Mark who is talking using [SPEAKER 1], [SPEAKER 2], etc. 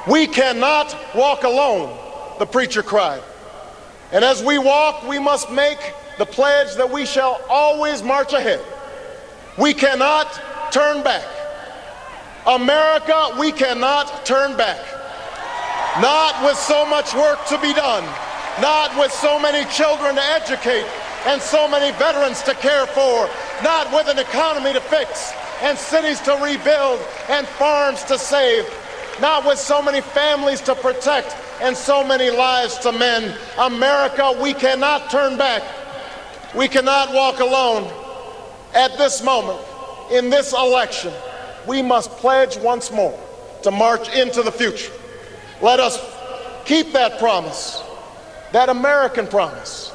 [SPEAKER 1] We cannot walk alone, the preacher cried. And as we walk, we must make the pledge that we shall always march ahead. We cannot turn back. America, we cannot turn back. Not with so much work to be done, not with so many children to educate and so many veterans to care for, not with an economy to fix and cities to rebuild and farms to save, not with so many families to protect and so many lives to mend. America, we cannot turn back. We cannot walk alone. At this moment, in this election, we must pledge once more to march into the future. Let us keep that promise, that American promise,